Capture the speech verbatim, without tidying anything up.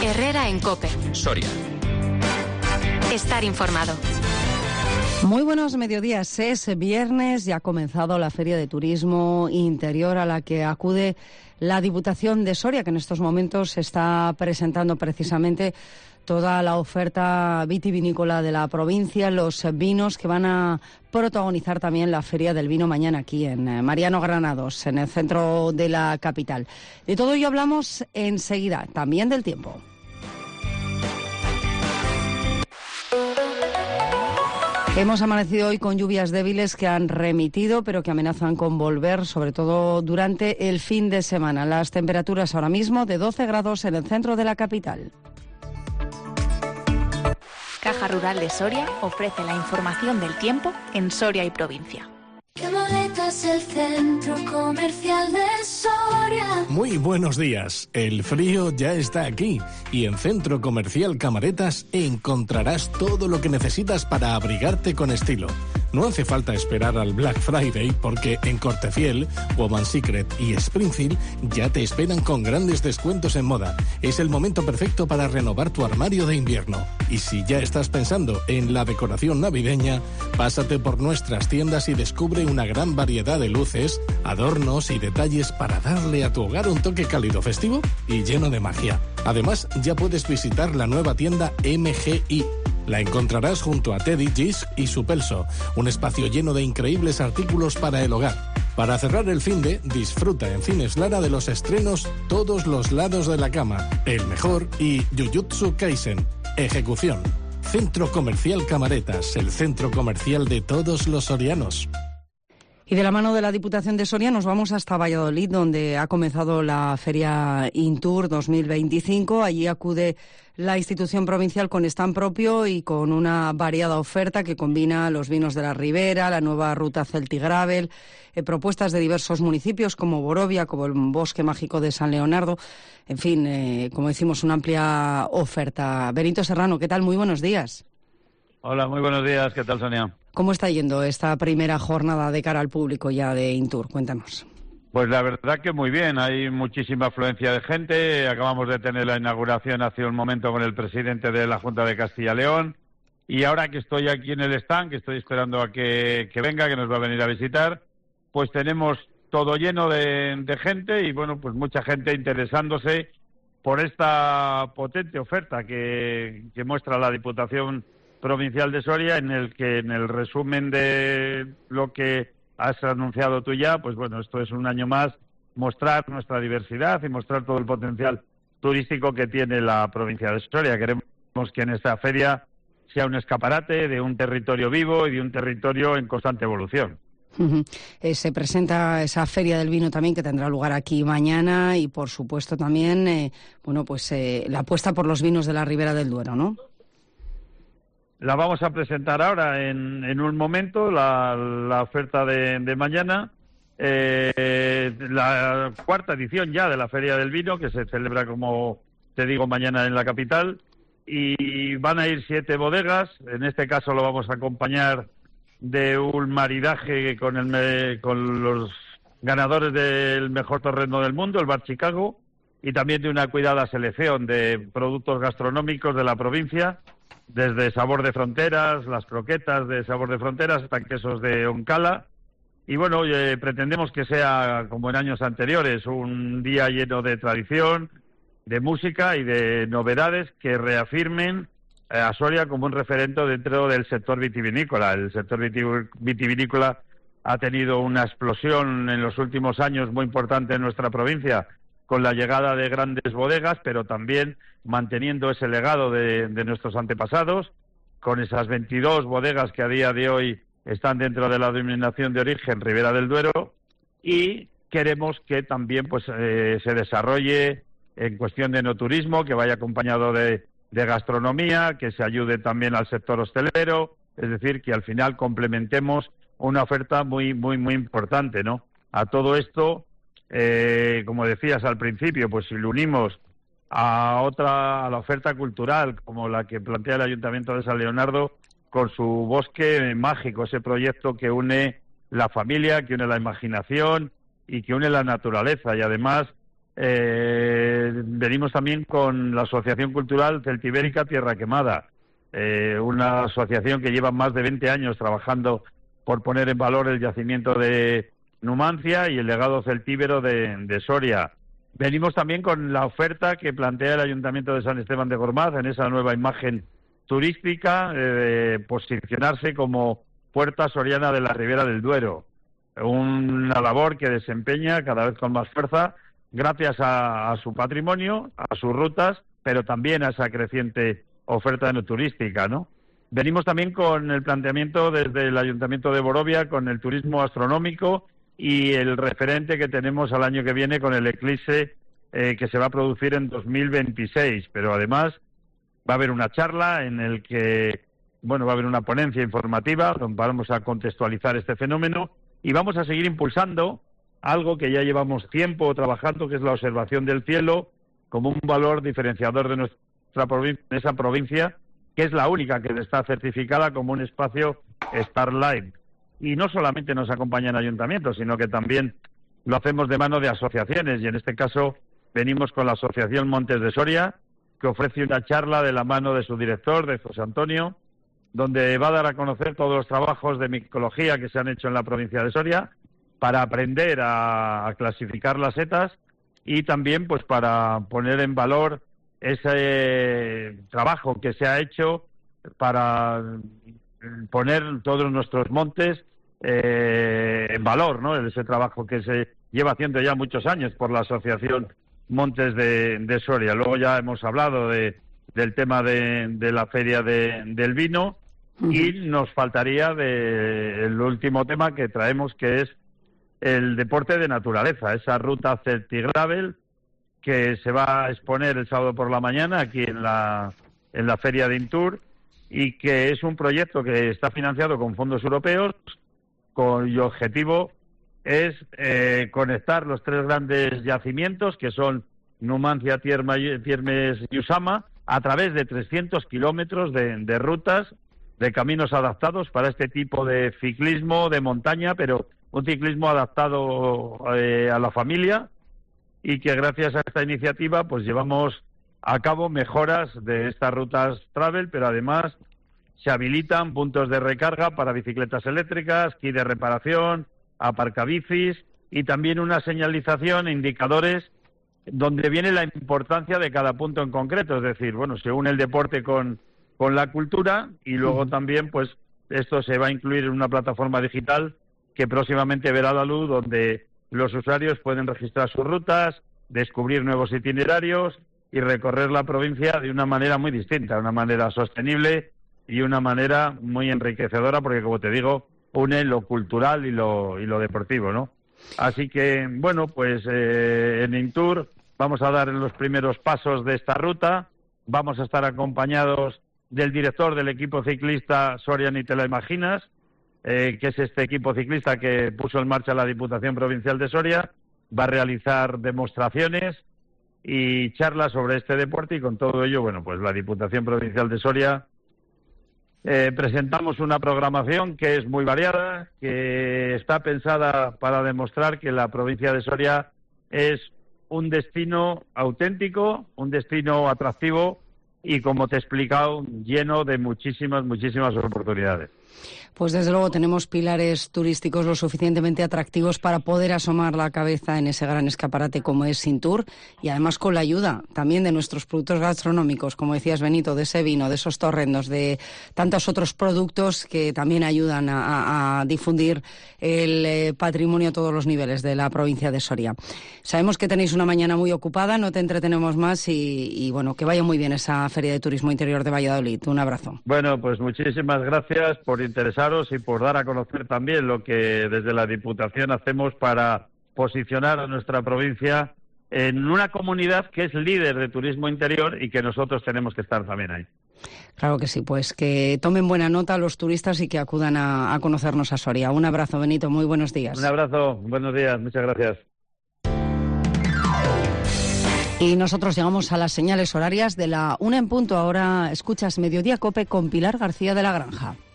Herrera en COPE. Soria. Estar informado. Muy buenos mediodías. Es viernes y ha comenzado la Feria de Turismo Interior a la que acude la Diputación de Soria, que en estos momentos está presentando precisamente toda la oferta vitivinícola de la provincia, los vinos que van a protagonizar también la Feria del Vino mañana aquí en Mariano Granados, en el centro de la capital. De todo ello hablamos enseguida, también del tiempo. Hemos amanecido hoy con lluvias débiles que han remitido, pero que amenazan con volver, sobre todo durante el fin de semana. Las temperaturas ahora mismo de doce grados en el centro de la capital. Caja Rural de Soria ofrece la información del tiempo en Soria y provincia. Camoretas, el centro comercial de Soria. Muy buenos días. El frío ya está aquí y en Centro Comercial Camaretas encontrarás todo lo que necesitas para abrigarte con estilo. No hace falta esperar al Black Friday porque en Cortefiel, Woman Secret y Springfield ya te esperan con grandes descuentos en moda. Es el momento perfecto para renovar tu armario de invierno. Y si ya estás pensando en la decoración navideña, pásate por nuestras tiendas y descubre una gran variedad de luces, adornos y detalles para darle a tu hogar un toque cálido, festivo y lleno de magia. Además, ya puedes visitar la nueva tienda M G I. La encontrarás junto a Teddy, Gisk y Supelso, un espacio lleno de increíbles artículos para el hogar. Para cerrar el finde, disfruta en Cines Lara de los estrenos Todos los lados de la cama, El mejor y Jujutsu Kaisen. Ejecución. Centro Comercial Camaretas, el centro comercial de todos los sorianos. Y de la mano de la Diputación de Soria nos vamos hasta Valladolid, donde ha comenzado la Feria Intour dos mil veinticinco. Allí acude la institución provincial con stand propio y con una variada oferta que combina los vinos de la Ribera, la nueva ruta Celtigravel, eh, propuestas de diversos municipios como Borovia, como el Bosque Mágico de San Leonardo. En fin, eh, como decimos, una amplia oferta. Benito Serrano, ¿qué tal? Muy buenos días. Hola, muy buenos días. ¿Qué tal, Sonia? ¿Cómo está yendo esta primera jornada de cara al público ya de Intour? Cuéntanos. Pues la verdad que muy bien, hay muchísima afluencia de gente. Acabamos de tener la inauguración hace un momento con el presidente de la Junta de Castilla y León. Y ahora que estoy aquí en el stand, que estoy esperando a que, que venga, que nos va a venir a visitar, pues tenemos todo lleno de, de gente y, bueno, pues mucha gente interesándose por esta potente oferta que, que muestra la Diputación Provincial de Soria, en el que en el resumen de lo que has anunciado tú ya, pues bueno, esto es un año más mostrar nuestra diversidad y mostrar todo el potencial turístico que tiene la provincia de Soria. Queremos que en esta feria sea un escaparate de un territorio vivo y de un territorio en constante evolución. Uh-huh. Eh, se presenta esa Feria del Vino también que tendrá lugar aquí mañana y por supuesto también, eh, bueno, pues eh, la apuesta por los vinos de la Ribera del Duero, ¿no? La vamos a presentar ahora en, en un momento, la, la oferta de, de mañana, eh, la cuarta edición ya de la Feria del Vino, que se celebra, como te digo, mañana en la capital, y van a ir siete bodegas. En este caso lo vamos a acompañar de un maridaje con, el, con los ganadores del mejor terreno del mundo, el Bar Chicago, y también de una cuidada selección de productos gastronómicos de la provincia, desde Sabor de Fronteras, las croquetas de Sabor de Fronteras hasta quesos de Oncala. Y bueno, eh, pretendemos que sea, como en años anteriores, un día lleno de tradición, de música y de novedades que reafirmen eh, a Soria como un referente dentro del sector vitivinícola. El sector vitivinícola ha tenido una explosión en los últimos años muy importante en nuestra provincia, con la llegada de grandes bodegas, pero también manteniendo ese legado de, de nuestros antepasados, con esas veintidós bodegas que a día de hoy están dentro de la denominación de origen Ribera del Duero, y queremos que también pues eh, se desarrolle en cuestión de enoturismo, que vaya acompañado de, de gastronomía, que se ayude también al sector hostelero, es decir, que al final complementemos una oferta muy, muy, muy importante, ¿no? A todo esto, Eh, como decías al principio, pues si lo unimos a otra, a la oferta cultural, como la que plantea el Ayuntamiento de San Leonardo, con su bosque mágico, ese proyecto que une la familia, que une la imaginación y que une la naturaleza, y además eh, eh, venimos también con la Asociación Cultural Celtibérica Tierra Quemada, eh, una asociación que lleva más de veinte años trabajando por poner en valor el yacimiento de Numancia y el legado celtíbero de, de Soria. Venimos también con la oferta que plantea el Ayuntamiento de San Esteban de Gormaz en esa nueva imagen turística, eh, de posicionarse como puerta soriana de la Ribera del Duero. Una labor que desempeña cada vez con más fuerza gracias a, a su patrimonio, a sus rutas, pero también a esa creciente oferta no turística, ¿no? Venimos también con el planteamiento desde el Ayuntamiento de Borovia con el turismo astronómico y el referente que tenemos al año que viene con el eclipse eh, que se va a producir en dos mil veintiséis, pero además va a haber una charla en el que, bueno, va a haber una ponencia informativa donde vamos a contextualizar este fenómeno y vamos a seguir impulsando algo que ya llevamos tiempo trabajando, que es la observación del cielo como un valor diferenciador de nuestra provincia, en esa provincia, que es la única que está certificada como un espacio Starlight. Y no solamente nos acompañan ayuntamientos, sino que también lo hacemos de mano de asociaciones, y en este caso venimos con la Asociación Montes de Soria, que ofrece una charla de la mano de su director, de José Antonio, donde va a dar a conocer todos los trabajos de micología que se han hecho en la provincia de Soria, para aprender a, a clasificar las setas y también pues para poner en valor ese trabajo que se ha hecho para poner todos nuestros montes eh, en valor, ¿no? Ese trabajo que se lleva haciendo ya muchos años por la Asociación Montes de, de Soria. Luego ya hemos hablado de, del tema de, de la Feria de, del Vino y nos faltaría de, el último tema que traemos, que es el deporte de naturaleza, esa ruta Celtigravel que se va a exponer el sábado por la mañana aquí en la, en la Feria de Intur, y que es un proyecto que está financiado con fondos europeos, cuyo objetivo es eh, conectar los tres grandes yacimientos, que son Numancia, Tierma, Tiermes y Usama, a través de trescientos kilómetros de, de rutas, de caminos adaptados para este tipo de ciclismo de montaña, pero un ciclismo adaptado eh, a la familia, y que gracias a esta iniciativa pues llevamos a cabo mejoras de estas rutas travel, pero además se habilitan puntos de recarga para bicicletas eléctricas, kit de reparación, aparcabicis y también una señalización e indicadores donde viene la importancia de cada punto en concreto. Es decir, bueno, se une el deporte con, con la cultura, y luego también pues esto se va a incluir en una plataforma digital que próximamente verá la luz, donde los usuarios pueden registrar sus rutas, descubrir nuevos itinerarios y recorrer la provincia de una manera muy distinta, una manera sostenible y una manera muy enriquecedora, porque, como te digo, une lo cultural y lo, y lo deportivo, ¿no? Así que, bueno, pues eh, en Intur vamos a dar los primeros pasos de esta ruta. Vamos a estar acompañados del director del equipo ciclista Soria Ni te la imaginas, eh, que es este equipo ciclista que puso en marcha la Diputación Provincial de Soria. Va a realizar demostraciones y charlas sobre este deporte, y con todo ello, bueno, pues la Diputación Provincial de Soria eh, presentamos una programación que es muy variada, que está pensada para demostrar que la provincia de Soria es un destino auténtico, un destino atractivo y, como te he explicado, lleno de muchísimas, muchísimas oportunidades. Pues desde luego tenemos pilares turísticos lo suficientemente atractivos para poder asomar la cabeza en ese gran escaparate como es Intur, y además con la ayuda también de nuestros productos gastronómicos, como decías, Benito, de ese vino, de esos torrendos, de tantos otros productos que también ayudan a, a difundir el eh, patrimonio a todos los niveles de la provincia de Soria. Sabemos que tenéis una mañana muy ocupada, no te entretenemos más y, y bueno, que vaya muy bien esa Feria de Turismo Interior de Valladolid. Un abrazo. Bueno, pues muchísimas gracias por interesaros y por dar a conocer también lo que desde la Diputación hacemos para posicionar a nuestra provincia en una comunidad que es líder de turismo interior y que nosotros tenemos que estar también ahí. Claro que sí, pues que tomen buena nota los turistas y que acudan a, a conocernos a Soria. Un abrazo, Benito, muy buenos días. Un abrazo, buenos días, muchas gracias. Y nosotros llegamos a las señales horarias de la una en punto. Ahora escuchas Mediodía COPE con Pilar García de la Granja.